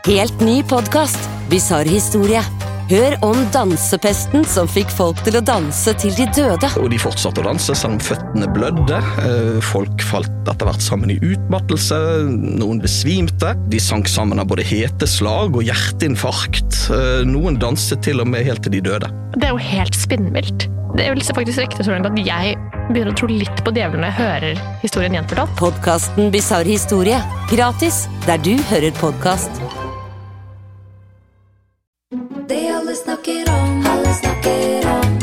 Helt ny podcast, Bizarre historie. Hør om dansepesten som fikk folk til å danse til de døde. Og de fortsatte å danse selv om føttene blødde. Folk falt etter hvert sammen i utmattelse. Noen besvimte. De sank sammen av både heteslag og hjerteinfarkt. Noen danset til og med helt til de døde. Det jo helt spinnvilt. Det vil faktisk rekte så langt at jeg begynner å tro litt på djevelen når jeg hører historien gjenfortalt. Podcasten Bizarre historie. Gratis, der du hører podcast. Det alle snakker om, alle snakker om.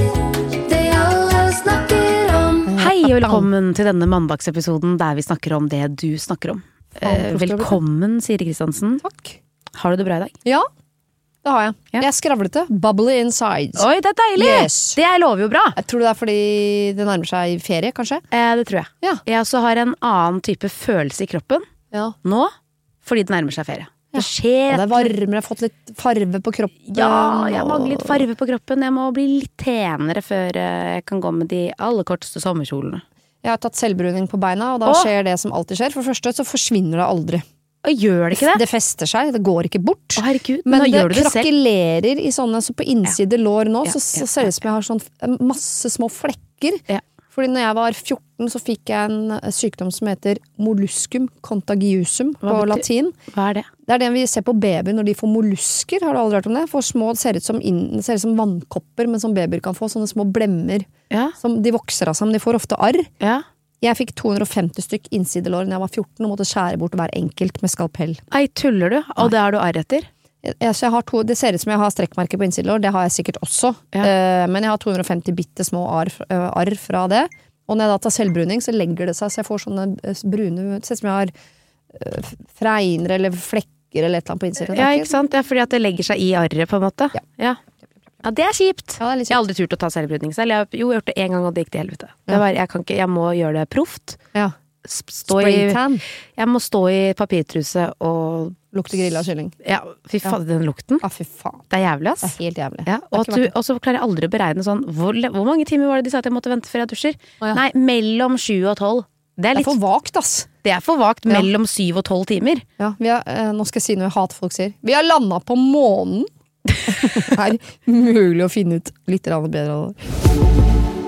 Det alle snakker om. Hei og velkommen til denne mandagsepisoden der vi snakker om det du snakker om. Velkommen, Siri Kristiansen. Takk. Har du det bra i dag? Ja, det har jeg. Ja. Jeg er skravlete. Bubbly inside. Oi, det er deilig! Yes. Det lover jo bra. Jeg tror det er fordi det nærmer seg ferie, kanskje? Det tror jeg. Ja. Jeg også har en annen type følelse i kroppen Ja. nå, fordi det nærmer seg ferie. Det Og skjer. det er varmere, jeg har fått litt farve på kroppen. Ja, jeg mangler litt farve på kroppen. Jeg må bli litt tenere før jeg kan gå med de aller korteste sommerkjolene. Jeg har tatt selvbruning på beina, og da skjer det som alltid skjer. For det første så forsvinner det aldri. Og gjør det ikke det? Det fester seg, det går ikke bort. Å, herregud, men nå det gjør du det selv. krakelerer i sånne, så på innside lår nå, så ser det ut som jeg har sånn masse små flekker. Ja. Fordi når jeg var 14 så fikk jeg en sykdom som heter molluscum contagiosum på latin. Hva er det? Det er det vi ser på babyer når de får mollusker. Har du aldri hørt om det? For små, det ser ut som vannkopper, men som babyer kan få. Sånne små blemmer. Ja. Som de vokser av seg, men de får ofte arr. Ja. Jeg fikk 250 stykk innsidelår når jeg var 14 og måtte skjære bort hver enkelt med skalpell. Ei, tuller du? Og det har du arr etter? Så jeg har det ser ut som jeg har strekkmerker på innsidelår. Det har jeg sikkert også. Men jeg har 250 bitte små arr fra det. Og når jeg da tar selvbruning, så legger det seg, så jeg får sånne brune, det ser ut som jeg har fregner eller flekker eller et eller annet på innsiden. Ja, ikke sant? Ja, fordi at det legger seg i arret på en måte. Ja, det er kjipt. Ja, det er litt kjipt. Jeg har aldri turt å ta selvbruning selv. Jeg har gjort det en gang, og det gikk til helvete. Jeg må gjøre det proft. Ja. Spraytan. Jeg må stå i papirtruse og lukte grilla kylling. Ja, fy faen, den lukten. Ja, fy faen. Det er jævlig, ass. Det er helt jævlig. Ja, og så klarer jeg aldri å beregne sånn, hvor mange timer var det de sa at jeg måtte vente før jeg dusjer? Nei, mellom 7 og 12. Det er for vagt, ass. Det er for vagt, mellom 7 og 12 timer. Ja, nå skal jeg si noe jeg hater folk sier. Vi har landet på månen. Det er mulig å finne ut litt bedre av det.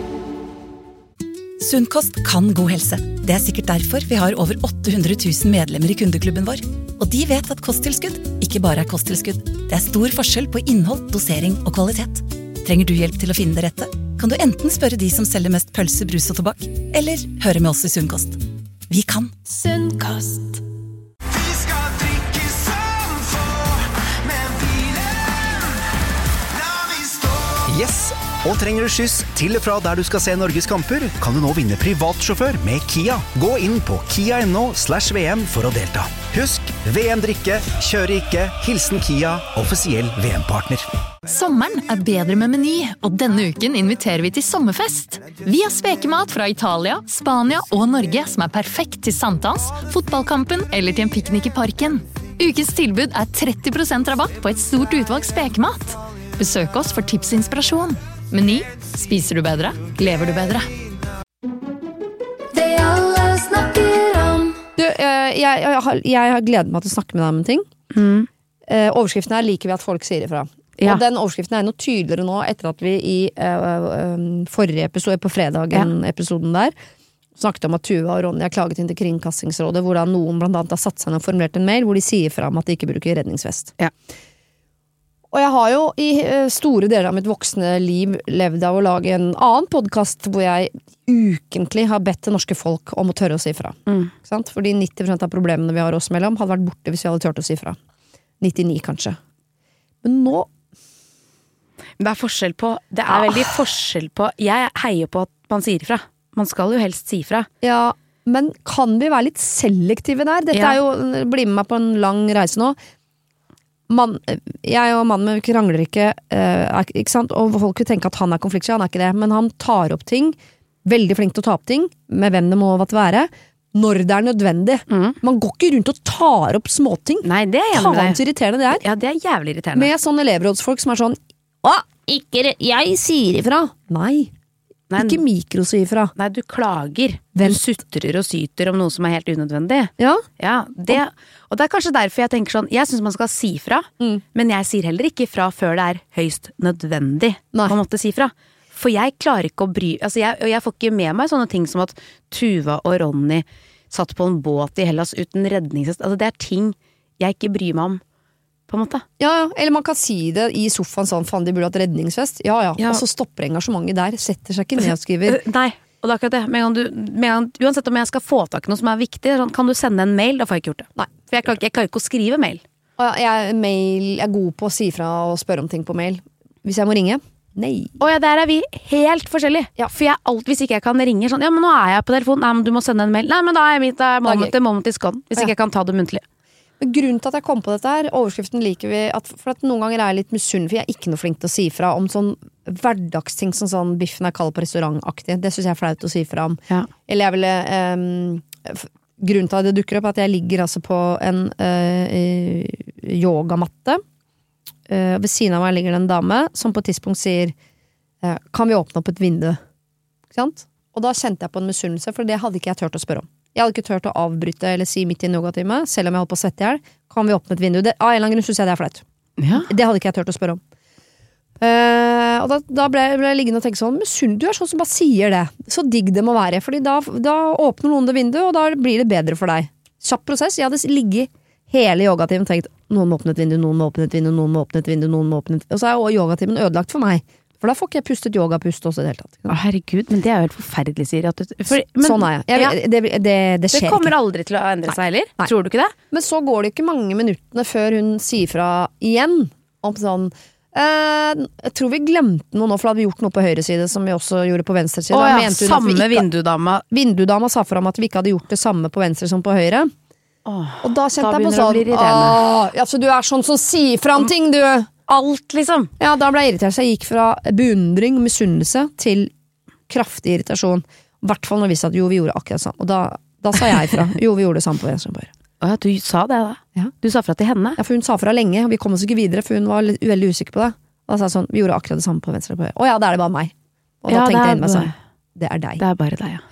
Sunnkost kan god helse. Det er sikkert derfor vi har over 800 000 medlemmer i kundeklubben vår. Og de vet at kosttilskudd ikke bare er kosttilskudd. Det er stor forskjell på innhold, dosering og kvalitet. Trenger du hjelp til å finne det rette? Kan du enten spørre de som selger mest pølse, brus og tobakk, eller høre med oss i Sunnkost. Vi kan. Sunnkost. Vi skal drikke samfor med bilen. La vi stå. Yes, og trenger du skyss til og fra der du skal se Norges kamper, kan du nå vinne privatsjåfør med Kia. Gå inn på kia.no/VM for å delta. Husk, VM-drikke, kjøre ikke, hilsen Kia, offisiell VM-partner. Sommeren er bedre med Meny, og denne uken inviterer vi til sommerfest. Vi har spekemat fra Italia, Spania og Norge som er perfekt til sankthans, fotballkampen eller til en piknik i parken. Ukens tilbud er 30% rabatt på et stort utvalg spekemat. Besøk oss for tips og inspirasjon. Meny. Spiser du bedre? Lever du bedre? Det alle snakker om. Du, jeg har gledet meg til å snakke med deg om en ting. Overskriften her liker vi at folk sier ifra. Ja. Og den overskriften er noe tydeligere nå etter at vi i forrige episode, på fredagen episoden der, snakket om at Tuva og Ronny har klaget inn til Kringkastingsrådet, hvor da noen blant annet har satt seg ned og formulert en mail hvor de sier fra om at de ikke bruker redningsvest. Ja. Og jeg har jo i store deler av mitt voksne liv levd av å lage en annen podcast hvor jeg ukentlig har bedt det norske folk om å tørre å si fra. Ikke sant? Fordi 90% av problemene vi har oss mellom hadde vært borte hvis vi hadde tørt å si fra. 99 kanskje. Men nå Det er forskjell på, det er veldig forskjell på, jeg heier på at man sier ifra. Man skal jo helst si ifra. Ja, men kan vi være litt selektive der? Dette er jo, bli med meg på en lang reise nå. Jeg og mannen min krangler ikke, ikke sant? Og folk vil tenke at han er konfliktsky, han er ikke det. Men han tar opp ting, veldig flink til å ta opp ting, med hvem det må være, når det er nødvendig. Man går ikke rundt og tar opp småting. Nei, det er jævlig. Faen så irriterende det er. Ja, det er jævlig irriterende. Med sånne elevrådsfolk som er sånn, ikke, jeg sier ifra. Nei, Ikke mikrosi ifra. Nei, du klager. Vent. Du sutrer og syter om noe som er helt unødvendig. Ja. Og det er kanskje derfor jeg tenker sånn, jeg synes man skal si fra, men jeg sier heller ikke fra før det er høyst nødvendig å måtte si fra. For jeg klarer ikke å bry, altså jeg får ikke med meg sånne ting som at Tuva og Ronny satt på en båt i Hellas uten redningsvest. Altså det er ting jeg ikke bryr meg om, på en måte. Ja, eller man kan si det i sofaen sånn, faen de burde hatt redningsvest. Ja. Og så stopper engasjementet der, setter seg ikke ned og skriver. Nei, og det er akkurat det. Uansett om jeg skal få tak i noe som er viktig, sånn, kan du sende en mail, da får jeg ikke gjort det. Nei. For jeg klarer ikke å skrive mail. Jeg er god på å si fra og spørre om ting på mail. Hvis jeg må ringe. Nei. Der er vi helt forskjellige. Ja. For hvis ikke jeg kan ringe sånn, ja, men nå er jeg på telefonen, nei, men du må sende en mail. Nei, men da er det moment is gone, hvis ikke jeg kan ta det muntlig. Grunnen til at jeg kom på dette her, overskriften liker vi for at noen ganger er jeg litt misunnelig, for jeg er ikke noe flink til å si fra om sånn hverdagsting som sånn biffen er kald på restaurantaktig. Det synes jeg er flaut å si fra om. Ja. Eller jeg ville grunnen til at det dukker opp er at jeg ligger altså på en yogamatte. Ved siden av meg ligger det en dame som på et tidspunkt sier kan vi åpne opp et vindu? Ikke sant? Og da kjente jeg på en misunnelse, for det hadde ikke jeg tørt å spørre om. Jeg hadde ikke tørt å avbryte eller si midt i en yogatime, selv om jeg holdt på å svette i hjel. Kan vi åpne et vindu? Av en eller annen grunn synes jeg det er flaut. Ja. Det hadde ikke jeg tørt å spørre om. Og da ble jeg liggende og tenke sånn, men du er sånn som bare sier det. Så digg det må være, fordi da åpner noen det vinduet, og da blir det bedre for deg. Kjapp prosess. Jeg hadde ligget hele yogatimen og tenkt, noen må åpne et vindu, noen må åpne et vindu, noen må åpne et vindu, noen må åpne et vindu. Og så er yogatimen ødelagt for meg. For da får ikke jeg pustet yogapust også i det hele tatt. Herregud, men det er jo helt forferdelig, Siri. Sånn er jeg. Det skjer ikke. Det kommer aldri til å endre seg heller. Nei. Tror du ikke det? Men så går det ikke mange minuttene før hun sier fra igjen om sånn jeg tror vi glemte noe nå, for da hadde vi gjort noe på høyre side som vi også gjorde på venstre side. Samme vindudama. Vindudama sa fra om at vi ikke hadde gjort det samme på venstre som på høyre. Og da kjente jeg på sånn altså, du er sånn som sier fra om ting, du. Alt, liksom. Ja, da ble jeg irritert, så jeg gikk fra beundring og misunnelse til kraftig irritasjon. I hvert fall når vi sa at jo, vi gjorde akkurat sånn. Og da sa jeg fra. Jo, vi gjorde det samme på venstre og på høyre. Ja, du sa det da. Ja. Du sa fra til henne. Ja, for hun sa fra lenge, og vi kom oss ikke videre, for hun var veldig usikker på det. Og da sa jeg sånn, vi gjorde akkurat det samme på venstre og på høyre. Å ja, da er det bare meg. Og da tenkte jeg inn meg sånn, det er deg. Det er bare deg, ja.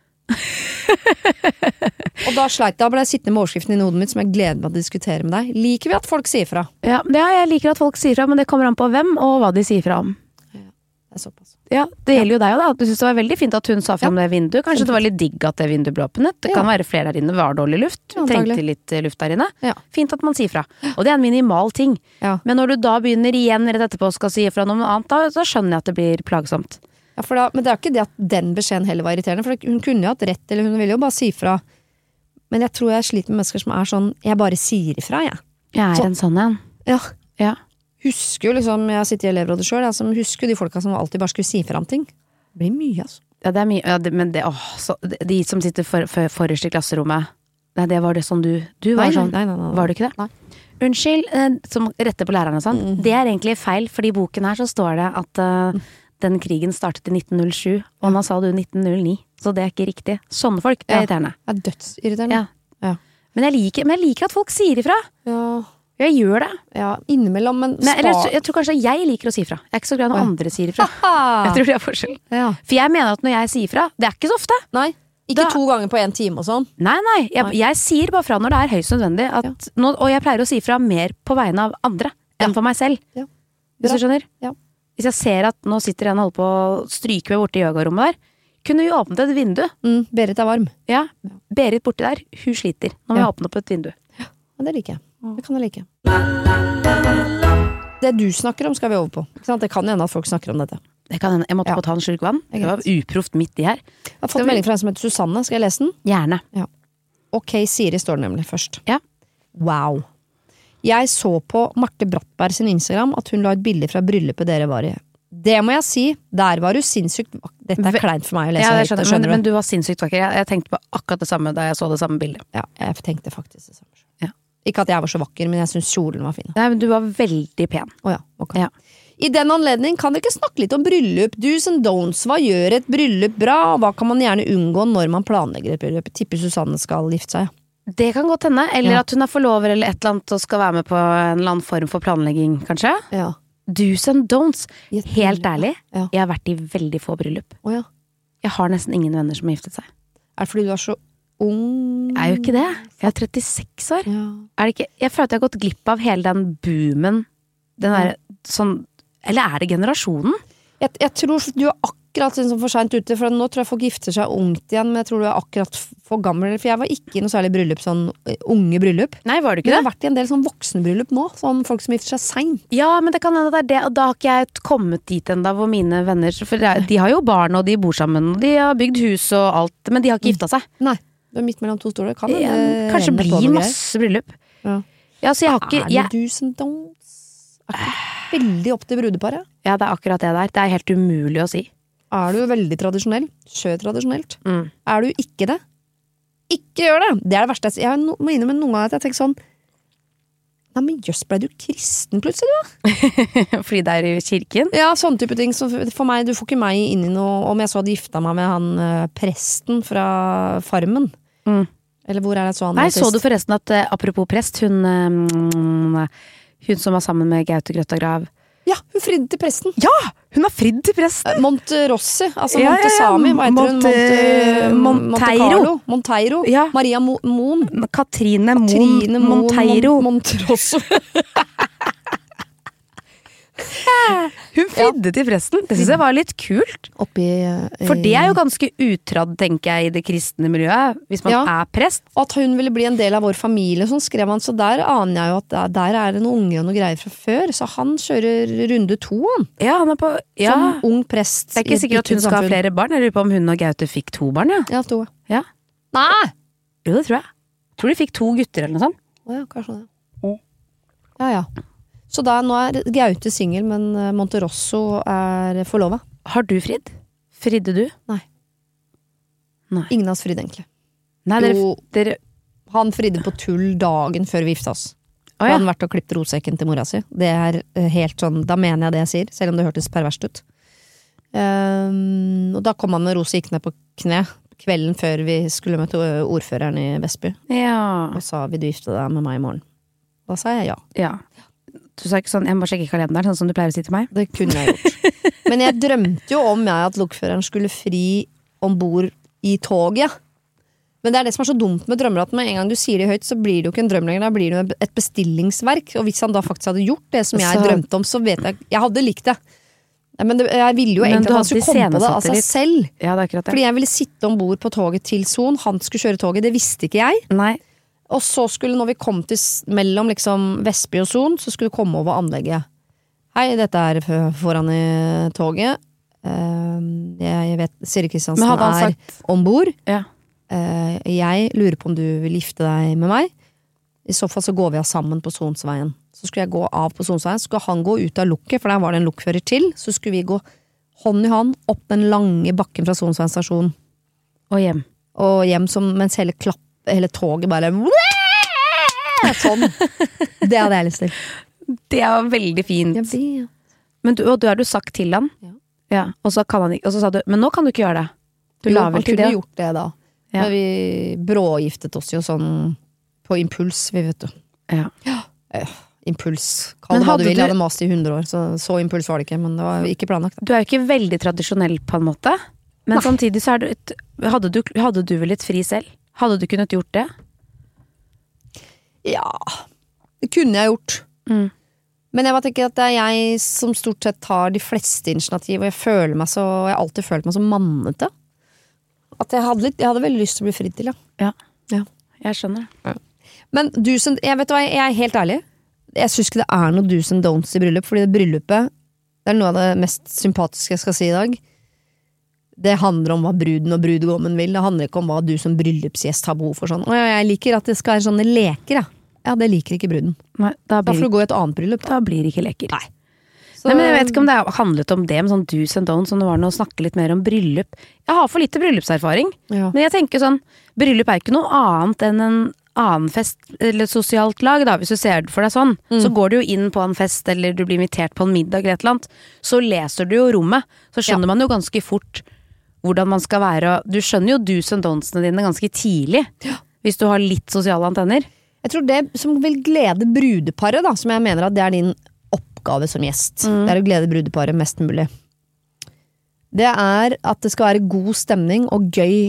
Og da ble jeg sittende med overskriften i hodet mitt som jeg gleder meg til å diskutere med deg. Liker vi at folk sier fra? Ja, jeg liker at folk sier fra, men det kommer an på hvem og hva de sier fra om. Ja, det er såpass. Ja, det gjelder jo deg jo da. Du synes det var veldig fint at hun sa fra om det vinduet. Kanskje det var litt digg at det vinduet ble åpnet. Det kan være flere der inne, var dårlig luft. Trengte litt luft der inne. Ja. Fint at man sier fra. Og det er en minimal ting. Ja. Men når du da begynner igjen rett etterpå og skal si fra noe annet, da skjønner jeg at det blir plagsomt. Ja, men det er ikke det at den beskjeden heller var irriterende, for hun kunne jo hatt rett, eller hun ville jo bare si fra. Men jeg tror jeg sliter med mennesker som er sånn, jeg bare sier ifra, jeg. Jeg er en sånn en. Ja. Husker jo liksom, jeg sitter i elevrådet selv, som husker de folka som alltid bare skulle si fra om ting. Det blir mye, altså. Ja, det er mye, men de som sitter forrest i klasserommet, det var det sånn du var sånn. Nei. Var du ikke det? Nei. Unnskyld, som retter på lærerne og sånn. Det er egentlig feil, fordi i boken her så står det at den krigen startet i 1907, og nå sa du 1909, så det er ikke riktig. Sånne folk, det er irriterende. Det er dødsirriterende. Ja. Men jeg liker at folk sier ifra. Ja. Jeg gjør det. Ja, innimellom, men jeg tror kanskje jeg liker å si ifra. Jeg er ikke så glad når andre sier ifra. Jeg tror det er forskjell. Ja. For jeg mener at når jeg sier ifra, det er ikke så ofte. Nei, ikke 2 ganger på 1 time og sånn. Nei, jeg sier bare fra når det er høyst nødvendig, og jeg pleier å si ifra mer på vegne av andre enn for meg selv. Ja. Hvis du skjønner? Ja. Hvis jeg ser at nå sitter en og holder på å stryke meg borte i yogarommet der, kunne vi åpnet et vindu. Berit er varm. Ja, Berit borte der, hun sliter. Nå må jeg åpne opp et vindu. Ja, det liker jeg. Det kan jeg like. Det du snakker om skal vi over på. Det kan hende at folk snakker om dette. Det kan hende. Jeg måtte på ta en slurk vann. Det var uproft midt i her. Jeg har fått melding fra en som heter Susanne. Skal jeg lese den? Gjerne. Ja. Ok, Siri står det nemlig først. Ja. Wow. Jeg så på Marte Brattberg sin Instagram at hun la et bilde fra bryllupet dere var i. Det må jeg si, der var du sinnssykt vakker. Dette er kleint for meg å lese. Ja, det skjønner, men du var sinnssykt vakker. Jeg tenkte på akkurat det samme da jeg så det samme bildet. Ja, jeg tenkte faktisk det samme. Ja. Ikke at jeg var så vakker, men jeg synes kjolen var fin. Nei, men du var veldig pen. Åja, ok. Ja. I den anledning kan dere ikke snakke litt om bryllup, do's and don'ts. Hva gjør et bryllup bra, og hva kan man gjerne unngå når man planlegger et bryllup? Tipper Susanne skal gifte seg. Det kan godt hende, eller at hun er forlover eller et eller annet og skal være med på en eller annen form for planlegging, kanskje. Ja. Do's and don'ts. Helt ærlig, jeg har vært i veldig få bryllup. Jeg har nesten ingen venner som har giftet seg. Er det fordi du er så ung? Jeg er jo ikke det. Jeg er 36 år. Er det ikke? Jeg føler at jeg har gått glipp av hele den boomen. Den der, sånn, eller er det generasjonen? Jeg tror du er akkurat liksom for sent ute, for nå tror jeg folk gifter seg ungt igjen, men jeg tror du er akkurat for gammel, for jeg var ikke i noe særlig bryllup, sånn unge bryllup. Nei, var du ikke det? det? Jeg har vært i en del sånn voksenbryllup nå, sånn folk som gifter seg sent. Ja, men det kan hende det er det, og da har ikke jeg kommet dit enda hvor mine venner, for de har jo barn, og de bor sammen, og de har bygd hus og alt, men de har ikke gifta seg. Nei, du er midt mellom to stoler. Kan det kanskje bli masse bryllup. Ja, så jeg har ikke... Er det do's and don'ts? Er det veldig opp til brudeparet? Ja, det er akkurat det der. Det er helt umulig å si. Er du veldig tradisjonell? Kjør tradisjonelt. Er du ikke det? Ikke gjør det! Det er det verste. Jeg må innrømme noen ganger at jeg tenker sånn nei, men jøss, ble du kristen plutselig, da? Fordi det er i kirken? Ja, sånne type ting. Så for meg, du får ikke meg inn i noe om jeg så hadde gifta meg med han presten fra Farmen. Eller hvor er det så han? Nei, så du forresten at apropos prest, hun som var sammen med Gaute Grøtta Grav. Ja, hun fridde til presten. Ja, hun har fridd til presten. Monterossi, altså Montesami, hva heter hun? Monteiro. Ja. Maria Moen. Katrine Monteiro. Monterosso. Hun fridde til presten. Det synes jeg var litt kult. For det er jo ganske utradd, tenker jeg, i det kristne miljøet, hvis man er prest. Og at hun ville bli en del av vår familie, sånn skrev han, så der aner jeg jo at der er det noen unger og noe greier fra før, så han kjører runde 2, han. Ja, han er på, som ung prest. Det er ikke sikkert at hun skal ha flere barn, jeg lurer på om hun og Gaute fikk 2 barn, ja. Ja, 2. Ja. Nei! Jo, det tror jeg. Jeg tror de fikk 2 gutter eller noe sånt. Ja, kanskje det. Ja. Så da, nå er Gaute single, men Monterosso er forlovet. Har du fridd? Fridde du? Nei. Ingen av oss fridde egentlig. Nei, han fridde på tull dagen før vi gifta oss. Han hadde vært og klippet rotsekken til mora si. Det er helt sånn, da mener jeg det jeg sier, selv om det hørtes perverst ut. Og da kom han med Rose, gikk ned på kne kvelden før vi skulle møte ordføreren i Vestby. Ja. Og sa, vil du gifte deg med meg i morgen? Da sa jeg ja. Ja. Du sa ikke sånn, jeg må sjekke kalenderen, sånn som du pleier å si til meg. Det kunne jeg gjort. Men jeg drømte jo om at lokføreren skulle fri ombord i toget. Men det er det som er så dumt med drømmer, at med en gang du sier det høyt, så blir det jo ikke en drøm lenger, da blir det jo et bestillingsverk. Og hvis han da faktisk hadde gjort det som jeg drømte om, så vet jeg hadde likt det. Men jeg ville jo egentlig at han skulle komme på det av seg selv. Ja, det er akkurat det. Fordi jeg ville sitte ombord på toget til Son, han skulle kjøre toget, det visste ikke jeg. Nei. Og så skulle, når vi kom til mellom liksom Vestby og Son, så skulle vi komme over anlegget. Hei, dette er foran i toget. Jeg vet, Siri Kristiansen er ombord. Ja. Jeg lurer på om du vil gifte deg med meg. I så fall så går vi av sammen på Sonsveien. Så skulle jeg gå av på Sonsveien, så skulle han gå ut av lukket, for der var det en lukkfører til. Så skulle vi gå hånd i hånd opp den lange bakken fra Sonsveien stasjon. Og hjem. Og hjem mens hele toget bare sånn. Det hadde jeg lyst til. Det var veldig fint. Ja. Men du har du sagt til han? Ja. Og så kan han ikke, og så sa du, men nå kan du ikke gjøre det. Du la vel til det. Han kunne gjort det da. Ja. Men vi brågiftet oss jo sånn på impuls, vi vet du. Ja. Impuls. Kall det hva du vil, jeg hadde mast i 100 år, så impuls var det ikke, men det var ikke planlagt. Du er jo ikke veldig tradisjonell på en måte, men samtidig så hadde du vel litt fri selv? Hadde du kunnet gjort det? Ja, det kunne jeg gjort. Men jeg bare tenker at det er jeg som stort sett tar de fleste initiativ, og jeg har alltid følt meg så mannete. At jeg hadde veldig lyst til å bli fridd til, ja. Jeg skjønner. Ja. Men jeg vet hva, jeg er helt ærlig. Jeg synes ikke det er noe do's and don'ts i bryllup, fordi det bryllupet, det er noe av det mest sympatiske jeg skal si i dag. Det handler om hva bruden og brudgommen vil. Det handler ikke om hva du som bryllupsgjest har behov for sånn. Og jeg liker at det skal være sånne leker, ja, det liker ikke bruden. Nei, da får du gå i et annet bryllup. Da blir det ikke leker. Nei, men jeg vet ikke om det handlet om det med sånn do's and don'ts, som det var noe å snakke litt mer om bryllup. Jeg har for lite bryllupserfaring, men jeg tenker sånn, bryllup er ikke noe annet enn en annen fest, eller et sosialt lag da, hvis du ser det for deg sånn, så går du jo inn på en fest, eller du blir invitert på en middag eller et eller annet, så leser du jo rommet, så skjønner man jo ganske fort hvordan man skal være, og du skjønner jo do's and don'tsene dine ganske tidlig, hvis du har litt sosiale antenner. Jeg tror det som vil glede brudeparet da, som jeg mener at det er din oppgave som gjest, det er å glede brudeparet mest mulig. Det at det skal være god stemning og gøy.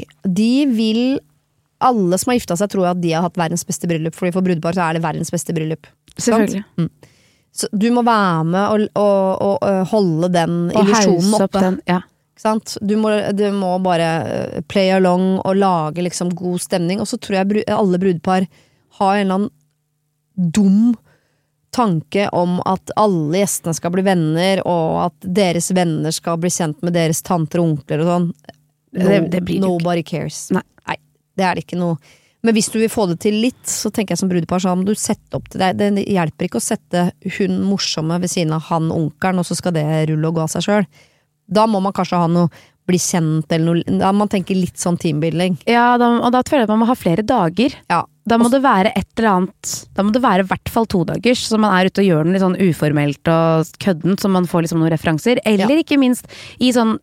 Alle som har giftet seg tror at de har hatt verdens beste bryllup, fordi for brudepar så det verdens beste bryllup. Selvfølgelig. Så du må være med og holde den illusionen oppe. Den, ja. Sant? Du må bare play along og lage liksom god stemning, og så tror jeg alle brudepar har en eller annen dum tanke om at alle gjestene skal bli venner, og at deres venner skal bli kjent med deres tanter og onkler og sånn. Det blir Nobody cares. Nei, det det ikke noe. Men hvis du vil få det til litt, så tenker jeg som brudepar, så må du sette opp til det. Det hjelper ikke å sette hun morsomme ved siden av han onkelen, og så skal det rulle og gå av seg selv. Da må man kanskje ha noe bli kjent, eller noe, da man tenker litt sånn teambuilding. Ja, og da tror jeg at man må ha flere dager. Ja. Da må det være et eller annet, da må det være i hvert fall 2 dagers, så man ute og gjør den litt sånn uformelt og kødden, så man får liksom noen referanser. Eller ikke minst i sånn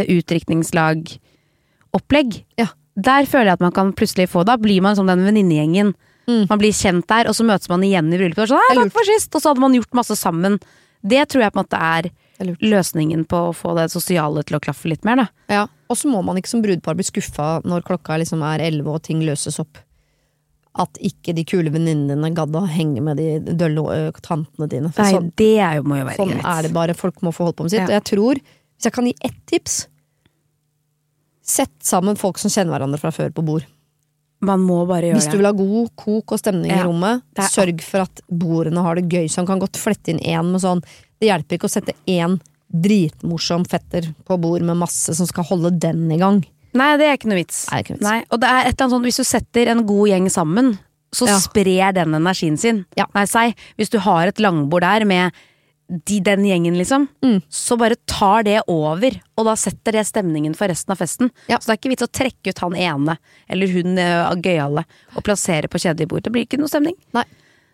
utdrikningslag-opplegg. Ja. Der føler jeg at man kan plutselig få, da blir man som den venninnegjengen. Man blir kjent der, og så møtes man igjen i bryllupet, og sånn, takk for sist, og så hadde man gjort masse sammen. Det tror jeg på en måte løsningen på å få det sosiale til å klaffe litt mer, da. Ja, og så må man ikke som brudepar bli skuffa når klokka liksom 11 og ting løses opp. At ikke de kule venninnene dine gadd å henge med de dølle tantene dine. Nei, sånn, det må jo være sånn greit. Det bare, folk må få holdt på med sitt. Ja. Og jeg tror, hvis jeg kan gi ett tips, sett sammen folk som kjenner hverandre fra før på bord. Man må bare gjøre det. Hvis du vil ha god kok og stemning i rommet, sørg for at bordene har det gøy, så han kan godt flette inn en med sånn, det hjelper ikke å sette en dritmorsom fetter på bord med masse som skal holde den i gang. Nei, det ikke noe vits. Nei, ikke noe vits. Nei, og det et eller annet sånt, hvis du setter en god gjeng sammen, så sprer den energien sin. Ja. Nei, hvis du har et langbord der med den gjengen liksom, så bare tar det over, og da setter det stemningen for resten av festen. Ja. Så det ikke vits å trekke ut han ene, eller hun gøyale, og plassere på kjedelig bord. Det blir ikke noe stemning. Nei.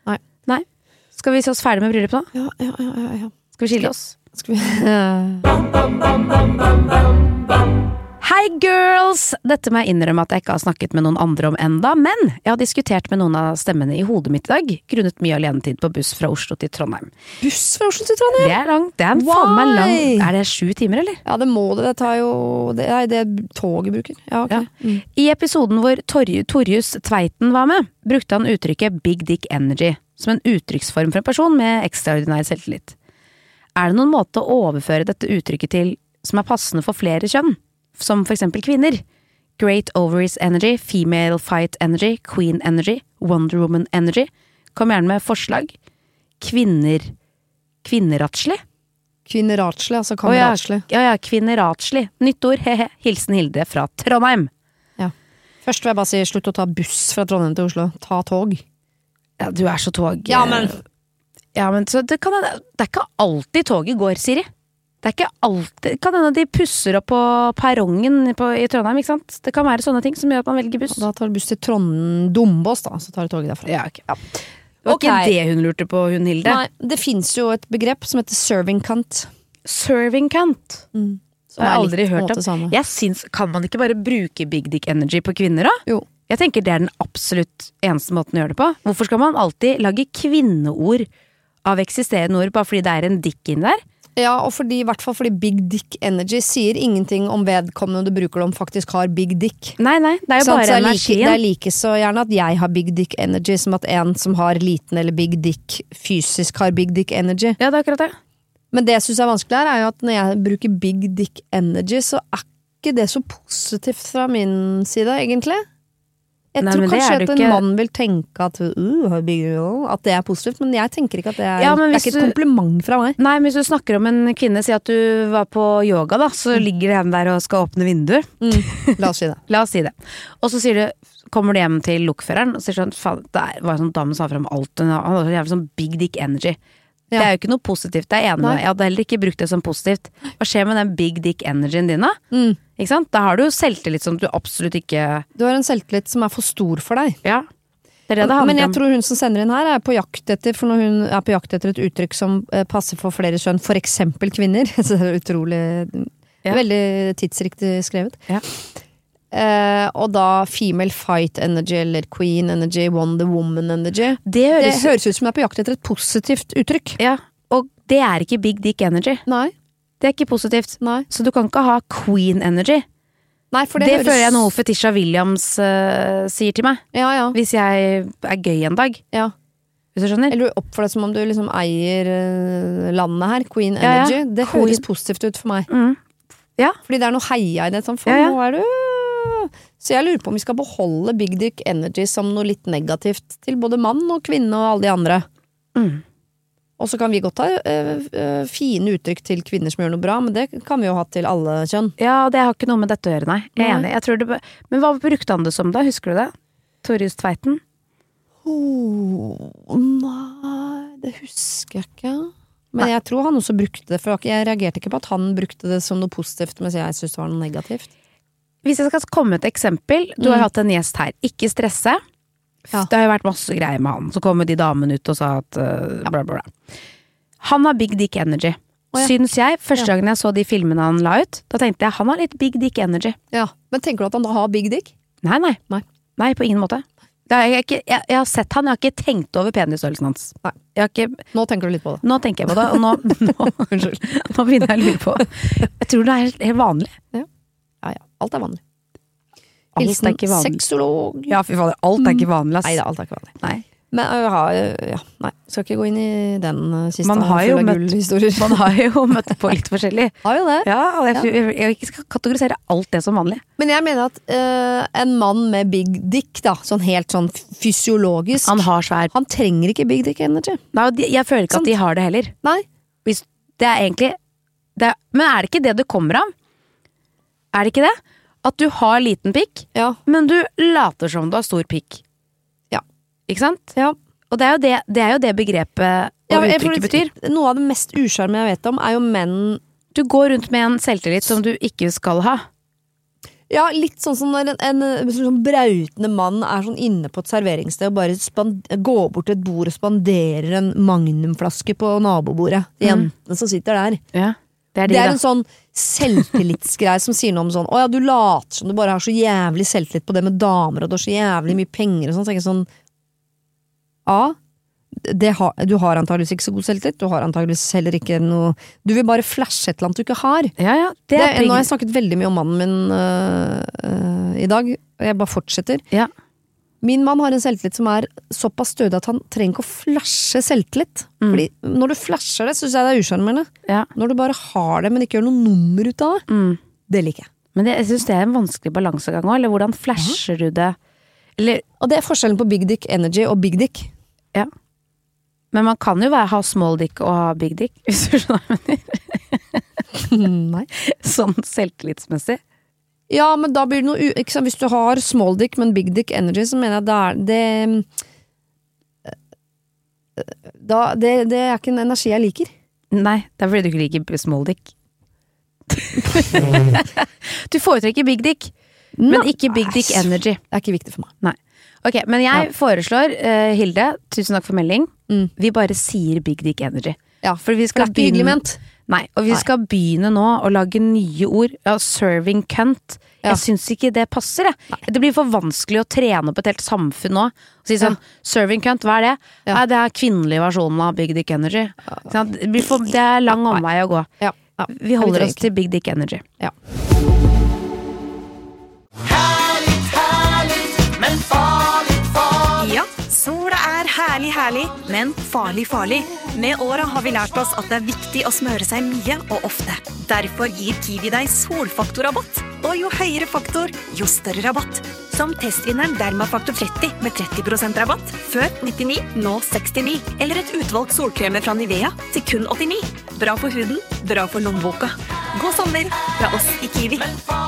Skal vi se oss ferdig med bryllup nå? Ja. Skal vi skille oss? Skal vi... Hei girls! Dette må jeg innrømme at jeg ikke har snakket med noen andre om enda, men jeg har diskutert med noen av stemmene i hodet mitt i dag, grunnet mye alenetid på buss fra Oslo til Trondheim. Buss fra Oslo til Trondheim? Det langt, det faen meg lang. Det 7 timer, eller? Ja, det må det tar jo, det toget bruker. Ja, ok. Ja. I episoden hvor Torjus Tveiten var med, brukte han uttrykket Big Dick Energy, som en uttrykksform for en person med ekstraordinær selvtillit. Det noen måte å overføre dette uttrykket til som passende for flere kjønn? Som for eksempel kvinner. Great Ovaries Energy, Female Fight Energy, Queen Energy, Wonder Woman Energy. Kom gjerne med forslag. Kvinneratslig? Kvinneratslig, altså kameratslig. Ja, kvinneratslig. Nytt ord, hehe. Hilsen Hilde fra Trondheim. Ja. Først vil jeg bare si, slutt å ta buss fra Trondheim til Oslo. Ta tog. Ja, du så tog. Ja, men så det ikke alltid toget går, Siri. Det ikke alltid, kan hende de pusser opp på perrongen i Trondheim, ikke sant? Det kan være sånne ting som gjør at man velger buss. Da tar du buss til Dombås da, så tar du toget derfra. Ja, ok. Ja. Det var ikke det hun lurte på, hun Hilde. Nei, det finnes jo et begrep som heter serving cunt. Serving cunt? Så jeg har aldri hørt om. Jeg synes, kan man ikke bare bruke Big Dick Energy på kvinner da? Jo. Jeg tenker det den absolutt eneste måten å gjøre det på. Hvorfor skal man alltid lage kvinneord av eksisterende ord, bare fordi det en dick inn der? Ja, og i hvert fall fordi Big Dick Energy sier ingenting om vedkommende du bruker om faktisk har Big Dick. Nei, det jo bare energien. Det like så gjerne at jeg har Big Dick Energy som at en som har liten eller Big Dick fysisk har Big Dick Energy. Ja, det akkurat det. Men det jeg synes vanskelig her jo at når jeg bruker Big Dick Energy så ikke det så positivt fra min side, egentlig. Jeg tror kanskje at en mann vil tenke at det positivt, men jeg tenker ikke at det det ikke et kompliment fra meg. Nei, men hvis du snakker om en kvinne, si at du var på yoga da, så ligger den der og skal åpne vinduet. La oss si det. La oss si det. Og så kommer du hjem til lokføreren og sier sånn, faen, det var en sånn dame som sa frem alt, han hadde jævlig sånn Big Dick Energy. Det jo ikke noe positivt, det enig med. Jeg hadde heller ikke brukt det som positivt. Hva skjer med den Big Dick Energyen din da? Ikke sant? Da har du jo selvtillit som du absolutt ikke... Du har en selvtillit som for stor for deg. Ja, det det handler om. Men jeg tror hun som sender inn her på jakt etter, for når hun på jakt etter et uttrykk som passer for flere kjønn, for eksempel kvinner, så det utrolig, veldig tidsriktig skrevet. Ja. Og da Female Fight Energy eller Queen Energy, Wonder Woman Energy. Det høres ut som på jakt etter et positivt uttrykk. Ja, og det ikke Big Dick Energy. Nei. Det er ikke positivt. Nei. Så du kan ikke ha queen energy. Nei, for det føler jeg noe Fetisha Williams sier til meg. Ja. Hvis jeg er gøy en dag. Ja. Hvis du skjønner? Eller du oppfører deg som om du liksom eier landet her. Queen energy. Det høres positivt ut for meg. Ja. Fordi det er noe heia i det. Sånn, for nå er du... Så jeg lurer på om vi skal beholde big dick energy som noe litt negativt til både mann og kvinne og alle de andre. Og så kan vi godt ha fine uttrykk til kvinner som gjør noe bra, men det kan vi jo ha til alle kjønn. Ja, det har ikke noe med dette å gjøre, nei. Jeg er enig. Jeg tror det, men hva brukte han det som da? Husker du det? Torjus Tveiten? Nei, det husker jeg ikke. Men jeg tror han også brukte det, for jeg reagerte ikke på at han brukte det som noe positivt, mens jeg synes det var noe negativt. Hvis jeg skal komme et eksempel, du har hatt en gjest her, ikke stresse. Ja. Det har jo vært masse greier med han. Så kom de damene ut og sa at bla bla bla. Han har big dick energy. Syns jeg, første gangen jeg så de filmene han la ut, da tenkte jeg han har litt big dick energy. Ja, men tenker du at han da har big dick? Nei, på ingen måte. Jeg har sett han, jeg har ikke tenkt over penisstørrelsen hans. Nei. Ikke, nå tenker du litt på det. Nå tenker jeg på det, og nå begynner jeg å lure på. Jeg tror det er helt vanlig. Ja, alt er vanlig. Hilsen sexolog. Ja, fy fader, alt er ikke vanlig, ass. Nei, alt er ikke vanlig. Nei. Men skal ikke gå inn i den siste. Man har jo møtt på litt forskjellig. Har jo det. Ja, jeg ikke skal kategorisere alt det som vanlig. Men jeg mener at en mann med big dick da, sånn helt sånn fysiologisk, han trenger ikke big dick energy. Nei, jeg føler ikke at de har det heller. Nei. Det er egentlig men er det ikke det kommer av? Er det ikke det? At du har liten pikk, men du later som du har stor pikk. Ja. Ikke sant? Ja. Og det er jo det begrepet og uttrykket betyr. Noe av det mest usjarme jeg vet om er jo menn. Du går rundt med en selvtillit som du ikke skal ha. Ja, litt sånn som når en sånn brautende mann er sånn inne på et serveringssted og bare går bort til et bord og spanderer en magnumflaske på nabobordet. Jentene som sitter der. Ja. Det er en sånn selvtillitsgreie som sier noe om sånn å ja, du later som du bare har så jævlig selvtillit på det med damer, og du har så jævlig mye penger og sånn, så tenker jeg sånn du har antageligvis ikke så god selvtillit, du har antageligvis heller ikke noe, du vil bare flashe et eller annet du ikke har. Ja, nå har jeg snakket veldig mye om mannen min i dag, og jeg bare fortsetter. Ja. Min mann har en selvtillit som er såpass stødig at han trenger ikke å flashe selvtillit. Fordi når du flasher det, så synes jeg det er usjarmerende. Ja. Når du bare har det, men ikke gjør noe nummer ut av det, det liker jeg. Men jeg synes det er en vanskelig balansegang også, eller hvordan flasher du det? Og det er forskjellen på big dick energy og big dick. Ja. Men man kan jo ha small dick og ha big dick, hvis du skjønner. Nei. Sånn selvtillitsmessig. Ja, men da blir det noe ikke sant? Hvis du har small dick, men big dick energy, så mener jeg det er ikke en energi jeg liker. Nei, det er fordi du ikke liker small dick. Du foretrekker big dick, men ikke big dick energy. Det er ikke viktig for meg. Nei. Ok, men jeg foreslår, Hilde, tusen takk for melding, vi bare sier big dick energy. Ja, for vi skal begynne. Nei, og vi skal begynne nå å lage nye ord. Ja, serving cunt. Jeg syns ikke det passer, jeg. Det blir for vanskelig å trene opp et helt samfunn nå. Og si sånn, serving cunt, hva er det? Nei, det er kvinnelig versjonen av big dick energy. Det er lang omvei å gå. Vi holder oss til big dick energy. Ja. Herlig, men farlig. Ja, sola er herlig, men farlig. Med åra har vi lært oss at det er viktig å smøre seg mye og ofte. Derfor gir Kiwi deg solfaktorrabatt. Og jo høyere faktor, jo større rabatt. Som testvinneren Dermafaktor 30 med 30% rabatt. Før 99, nå 69. Eller et utvalgt solkremer fra Nivea til kun 89. Bra for huden, bra for lommeboka. God sommer fra oss i Kiwi.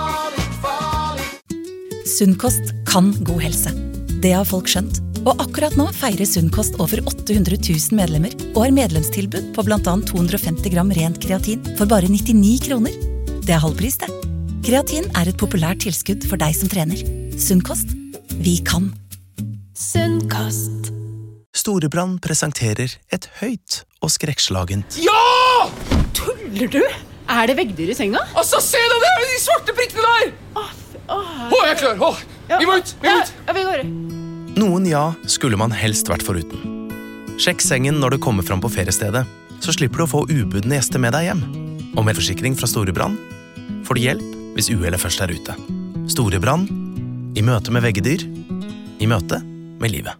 Sunnkost kan god helse. Det har folk skjønt. Og akkurat nå feirer Sunnkost over 800 000 medlemmer og har medlemstilbud på blant annet 250 gram rent kreatin for bare 99 kroner. Det er halvpris, det. Kreatin er et populært tilskudd for deg som trener. Sunnkost. Vi kan. Sunnkost. Storebrand presenterer et høyt og skrekkslagent. Ja! Tuller du? Er det veggdyr i senga? Altså, se deg der! De svarte prikkene der! Jeg er klar! Vi må ut! Ja, vi går. Noen skulle man helst vært foruten. Sjekk sengen når du kommer fram på feriestedet, så slipper du å få ubudne gjester med deg hjem. Og med forsikring fra Storebrand får du hjelp hvis uhellet først ute. Storebrand, i møte med veggedyr, i møte med livet.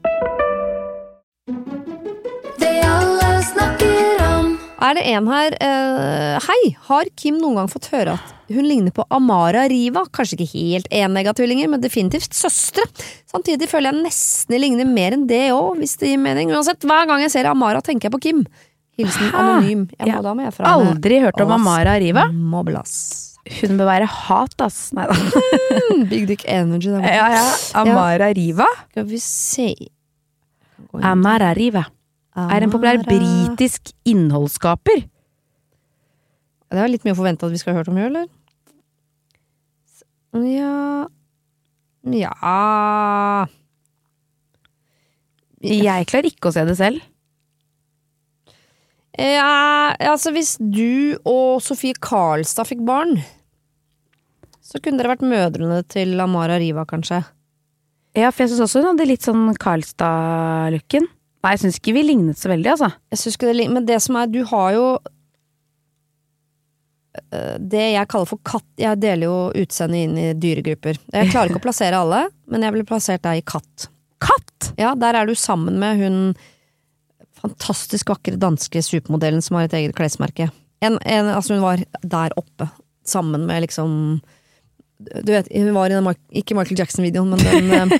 Det alle snakker om. Det en her, hei, har Kim noen gang fått høre at hun ligner på Amara Riva? Kanskje ikke helt enegga-tvillinger, men definitivt søstre. Samtidig føler jeg nesten ligner mer enn det også, hvis det gir mening. Uansett, hver gang jeg ser Amara, tenker jeg på Kim. Hilsen anonym. Jeg har aldri hørt om Amara Riva. Moblas. Hun bør være hat, ass. Neida. Big Dick Energy. Ja. Amara Riva. Skal vi se. Amara Riva. En populær britisk innholdsskaper. Det var litt mye å forvente at vi skal ha hørt om henne, eller? Ja. Jeg klarer ikke å se det selv. Ja, altså hvis du og Sofie Karlstad fikk barn, så kunne dere vært mødrene til Amara Riva, kanskje. Ja, for jeg synes også hun hadde litt sånn Karlstad-looken. Nei, jeg synes ikke vi lignet så veldig, altså. Jeg synes ikke det lignet, men det som du har jo det jeg kaller for katt. Jeg deler jo utseende inn i dyregrupper. Jeg klarer ikke å plassere alle, men jeg ville plassert deg i katt. Katt? Ja, der du sammen med hun fantastisk vakre danske supermodellen som har et eget klesmerke. Altså hun var der oppe, sammen med liksom, du vet, hun var i den, ikke Michael Jackson-videoen, men den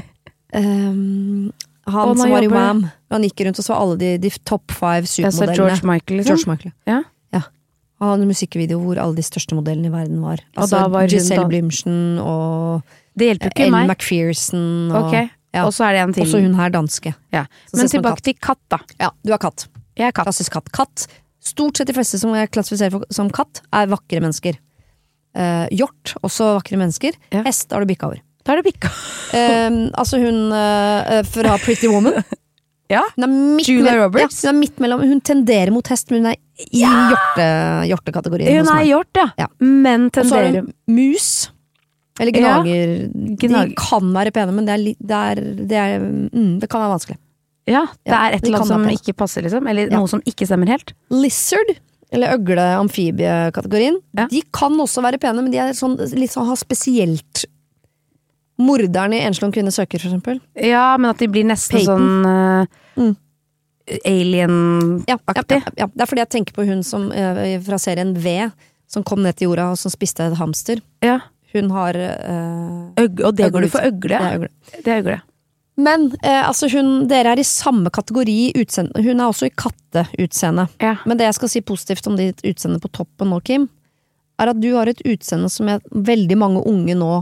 han som var i Wham. Han gikk rundt og så alle de top 5 supermodellene. George Michael, liksom? George Michael. Ja. Han hadde en musikkvideo hvor alle de største modellene i verden var. Og da var Giselle Blimchen og det hjelper ikke Elle meg. McPherson og, okay. Og så det en til. Og så hun her danske. Ja. Men tilbake til katt da. Ja, du er katt. Jeg er katt. Klassisk katt. Katt. Stort sett de fleste som jeg klassifiserer som katt vakre mennesker. Hjort, også vakre mennesker. Ja. Hest har du bikka over. Da har du bikka. Altså hun fra Pretty Woman. Ja, Julia Roberts. Ja, hun midt mellom, hun tenderer mot hest, men hun i hjortekategorien. Hun hjort, ja. Men tenderer. Og så har hun mus. Eller gnager. De kan være pene, men det kan være vanskelig. Ja, det et eller annet som ikke passer, liksom. Eller noe som ikke stemmer helt. Lizard, eller øgle-amfibiekategorien. De kan også være pene, men de sånn, litt sånn, har spesielt morderen i Enslig kvinne søker, for eksempel. Ja, men at de blir nesten Peyton. Sånn alien-aktig. Ja, det fordi jeg tenker på hun som fra serien V, som kom ned til jorda og som spiste et hamster. Ja. Hun har og det går du for øgle. Det øgle. Men altså dere i samme kategori utseende. Hun også i katteutseende. Ja. Men det jeg skal si positivt om ditt utseende på toppen nå, Kim, at du har et utseende som veldig mange unge nå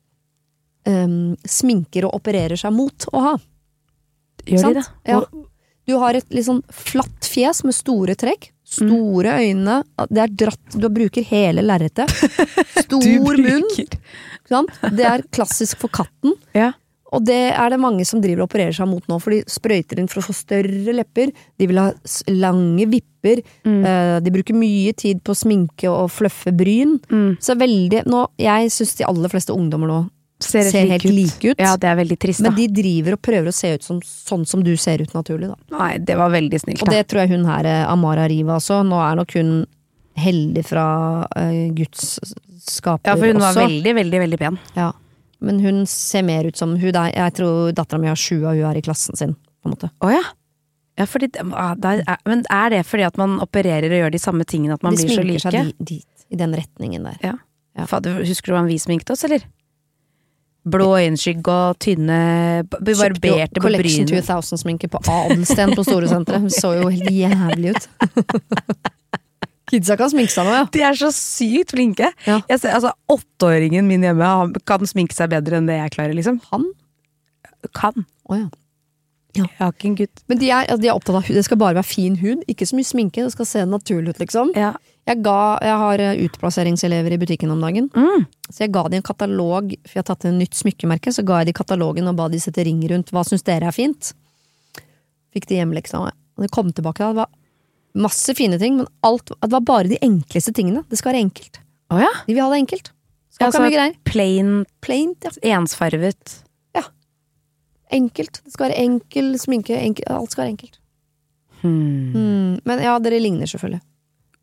sminker og opererer seg mot å ha. Gjør de det? Ja. Du har et litt sånn flatt fjes med store trekk, store øyne, det dratt, du bruker hele lerretet, stor munn, det klassisk for katten, og det det mange som driver og opererer seg mot nå, for de sprøyter inn for å få større lepper, de vil ha lange vipper, de bruker mye tid på å sminke og fluffe bryn, så veldig, jeg synes de aller fleste ungdommer nå ser helt like ut. Ja, det veldig trist da. Men de driver og prøver å se ut som sånn som du ser ut naturlig da. Nei, det var veldig snilt da. Og det tror jeg hun her, Amara Riva også, nå nok hun heldig fra Guds skaper også. Ja, for hun var veldig, veldig, veldig pen. Ja, men hun ser mer ut som hun der, jeg tror datteren min har 7 og hun i klassen sin, på en måte. Åja. Ja, fordi, men det fordi at man opererer og gjør de samme tingene, at man blir så like? De sminker seg dit, i den retningen der. Ja. Fader, husker du hvordan vi sminkte oss, eller? Blå øyenskygg og tynne barberte på Collection brynet. 2000-sminke på Adelsten på Store Senteret. Hun så jo helt jævlig ut. Kidsa kan sminke seg nå, ja. De så sykt flinke. Ja. Jeg ser, altså, 8-åringen min hjemme kan sminke seg bedre enn det jeg klarer, liksom. Han? Kan. Åja. Ja. Jeg har ikke en gutt. Men de opptatt av hud. Det skal bare være fin hud. Ikke så mye sminke. Det skal se naturlig ut, liksom. Ja. Jeg har utplasseringselever i butikken om dagen. Så jeg ga de en katalog, for jeg har tatt en nytt smykkemerke, så ga jeg de katalogen og ba de sette ring rundt. Hva synes dere fint? Fikk de hjemmeleksa. Og det kom tilbake da. Det var masse fine ting, men det var bare de enkleste tingene. Det skal være enkelt. Åja? De vil ha det enkelt. Skal ikke ha mye greier. Plain, ja. Ensfarvet. Ja. Enkelt. Det skal være enkel sminke, alt skal være enkelt. Men ja, dere ligner selvfølgelig.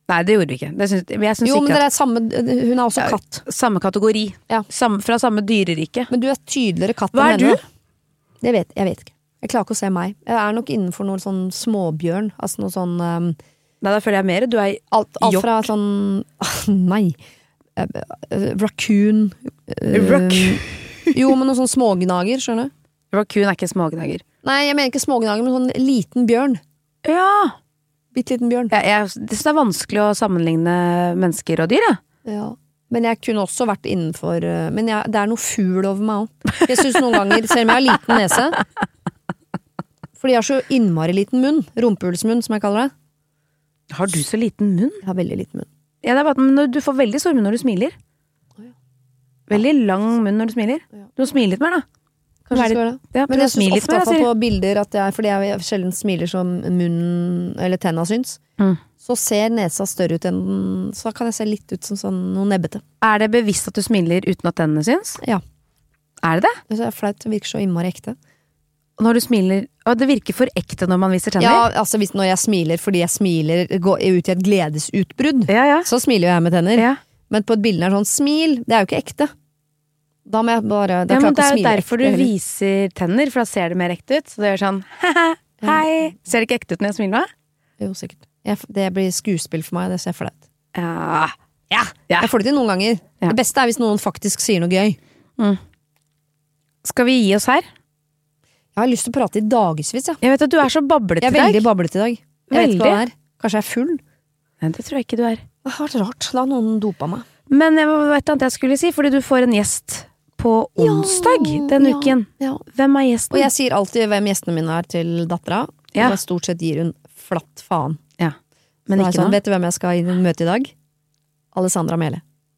Nei, det gjorde vi ikke. Jeg synes Jo, men ikke dere er samme, hun er også katt. Samme kategori. Fra samme dyrerike. Men du er tydeligere katt Hva enn henne. er du? Jeg vet ikke. Jeg klarer ikke å se meg. Jeg er nok innenfor noe sånn småbjørn. Altså noe sånn Nei, da føler jeg mer. Du er alt fra sånn nei. Raccoon. Jo, men noen sånn smågnager, skjønner du? Raccoon er ikke smågnager. Nei, jeg mener ikke smågnager, men sånn liten bjørn. Ja. Bitteliten bjørn. Jeg synes det er vanskelig å sammenligne mennesker og dyr, ja. Ja. Men jeg kunne også vært innenfor men det er noe fugl over meg også. Jeg synes noen ganger, selv om jeg har liten nese, fordi jeg har så innmari liten munn, rumpehulsmunn som jeg kaller det. Har du så liten munn? Jeg har veldig liten munn. Ja, det er bare at du får veldig stor munn når du smiler. Veldig lang munn når du smiler. Du må smile litt mer, da. Kanskje skal det. Ja, men jeg synes ofte på bilder at fordi jeg sjelden smiler som munnen eller tenna syns, så ser nesa større ut enn så kan jeg se litt ut som sånn noe nebbete. Er det bevisst at du smiler uten at tennene syns? Ja. Er det det? Det er flaut, det virker så innmari ekte. Når du smiler, og det virker for ekte når man viser tenner? Ja, altså når jeg smiler fordi jeg smiler går ut i et gledesutbrudd, så smiler jeg med tenner. Men på et bilde er sånn smil, det er jo ikke ekte. Da må jeg bare men det er jo derfor du viser tenner, for da ser det mer ekte ut. Så det gjør sånn, hei, ser det ikke ekte ut når jeg smiler med? Jo, sikkert. Det blir skuespill for meg, det ser flaut. Ja. Jeg får det til noen ganger. Det beste er hvis noen faktisk sier noe gøy. Skal vi gi oss her? Jeg har lyst til å prate i dagesvis, ja. Jeg vet at du er så bablete i dag. Jeg er veldig bablete i dag. Jeg vet ikke hva det er. Kanskje jeg er full? Nei, det tror jeg ikke du er. Det har vært rart, da har noen dopa meg. Men jeg vet ikke jeg skulle si, fordi du får en gjest på onsdag denne uken. Ja. Hvem er gjesten? Og jeg sier alltid hvem gjestene mine er til dattera. Og stort sett gir hun flatt faen. Ja. Men ikke sånn, nå. vet du hvem jeg skal i møte i dag? Alessandra Mele.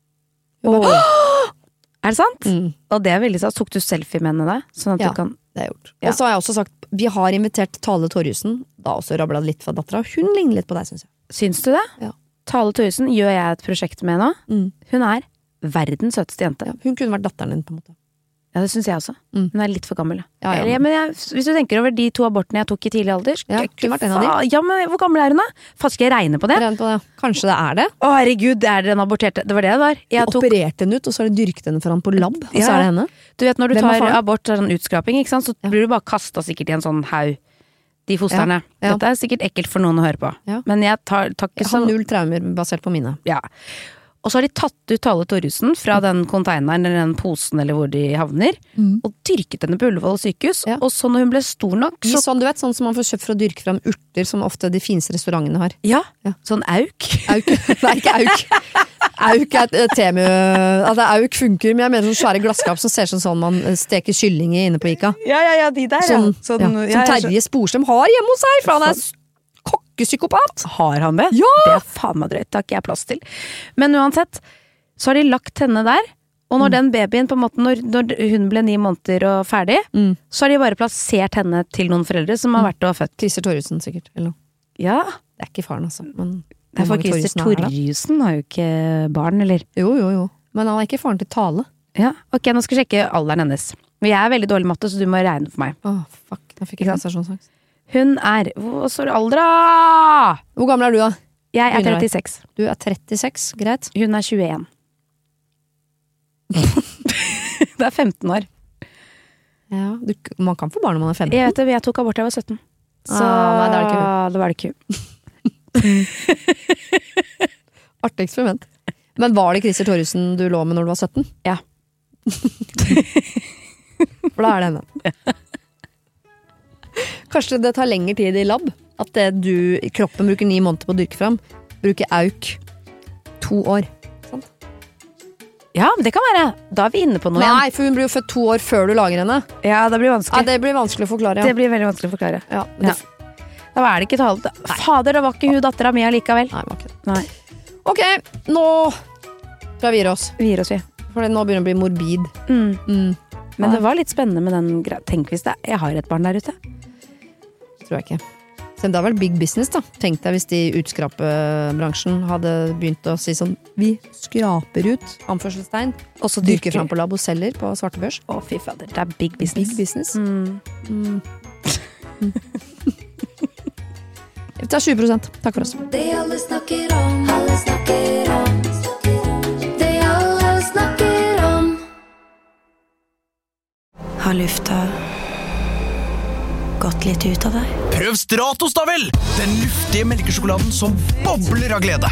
Er det sant? Og det er veldig sant. Tok du selfie med henne da? Sånn at du kan... det har jeg gjort. Og så har jeg også sagt, vi har invitert Tale Torjussen, da også rabla litt fra dattera. Hun ligner litt på deg, synes jeg. Syns du det? Ja. Tale Torjussen gjør jeg et prosjekt med nå. Hun er verdens søteste jente. Ja, hun kunne vært datteren din på en måte. Ja, det synes jeg også. Hun er litt for gammel. Men hvis du tenker over de 2 abortene jeg tok i tidlig alder, kunne vært en av de. Ja, men hvor gammel er hun da? Fast skal jeg regne på det? Kanskje det er det? Å herregud, det er den aborterte. Det var det var. De opererte henne ut, og så har de dyrket henne foran på lab, og så er det henne. Du vet når du tar abort, sånn utskraping, ikke sant? Så blir du bare kastet sikkert i en sånn haug. De fosterne. Dette er sikkert ekkelt for noen å høre på. Men jeg tar ikke Jeg har 0 traumer basert på mine. Ja. Og så har de tatt ut Tale Torjussen fra den containeren eller den posen eller hvor de havner, og dyrket henne på Ullevål sykehus. Og så når hun ble stor nok sånn, du vet, sånn som man får kjøpt for å dyrke fram urter, som ofte de fineste restaurantene har. Ja. Sånn auk. Nei, ikke auk. Auk er et temu. Altså, auk funker, men jeg mener sånn svære glasskap som ser sånn man steker kylling i inne på Ica. Ja, de der, som Terje Sporsem har hjemme hos seg, for han er kokkepsykopat. Har han det? Ja! Det er faen meg drøyt, takk, jeg har plass til. Men uansett, så har de lagt henne der, og når den babyen på en måte, når hun ble 9 måneder og ferdig, så har de bare plassert henne til noen foreldre som har vært og født. Christer Torjussen sikkert, eller noe. Ja. Det er ikke faren, altså. Men for Christer Torjussen har jo ikke barn, eller? Jo. Men han er ikke faren til Tale. Ja, ok, nå skal jeg sjekke alderen hennes. Men jeg er veldig dårlig i matte, så du må regne for meg. Fuck, da fikk jeg sensasjonsangst. Hun er, hvor står aldra? Hvor gammel er du da? Jeg er 36. Du er 36, greit. Hun er 21. Det er 15 år. Ja, man kan få barn når man er 15. Jeg vet det, jeg tok abort da jeg var 17. Så nei, da var det ku. Artig eksperiment. Men var det Christer Torjussen du lå med når du var 17? Ja. For da er det henne. Kanskje det tar lengre tid i lab. At kroppen bruker 9 måneder på å dyrke fram, bruker auk 2 år. Sant? Ja, men det kan være. Da er vi inne på noe igjen. Nei, for hun blir jo født 2 år før du lager henne. Ja, det blir vanskelig. Ja, det blir vanskelig å forklare. Ja. Det blir veldig vanskelig å forklare. Ja. Da er det ikke tale. Fader, da var ikke hun datteren min likevel. Nei, var ikke det. Nei. Ok, nå tror jeg vi gir oss. Vi gir oss, vi. For nå begynner det å bli morbid. Men det var litt spennende med den greia. Tenk hvis jeg har et barn der ute. Tror jeg ikke. Så det har vært big business da. Tenk deg hvis de utskrapebransjen hadde begynt å si sånn, vi skraper ut anførselstegn, og så dyrker fram på lab og selger på svartebørs. Å fy fader, det er big business. Big business. Vi tar 20%. Takk for oss. Det alle snakker om, alle snakker om. Det alle snakker om. Har lufta gått litt ut av deg? Prøv Stratos da vel! Den luftige melkesjokoladen som bobler av glede.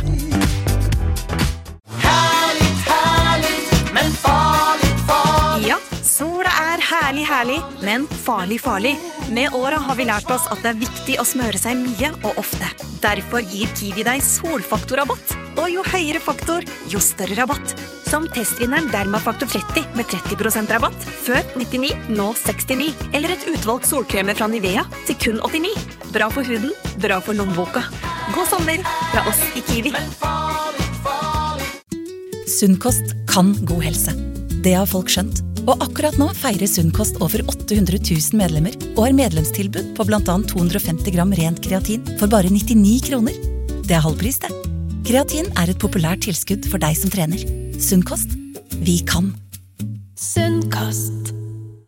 Men farlig, farlig. Ja, sola er herlig, herlig, men farlig, farlig. Med åra har vi lært oss at det er viktig å smøre seg mye og ofte. Derfor gir Kiwi deg solfaktorrabatt. Og jo høyere faktor, jo større rabatt. Som testvinneren Dermafaktor 30 med 30% rabatt. Før 99, nå 69. Eller et utvalgt solkremer fra Nivea til kun 89. Bra for huden, bra for lommeboka. God sommer fra oss i Kiwi. Sunnkost kan god helse. Det har folk skjønt. Og akkurat nå feirer Sunnkost over 800 000 medlemmer og har medlemstilbud på blant annet 250 gram rent kreatin for bare 99 kroner. Det er halvpris, det. Kreatin er et populært tilskudd for deg som trener. Sunnkost. Vi kan. Sunn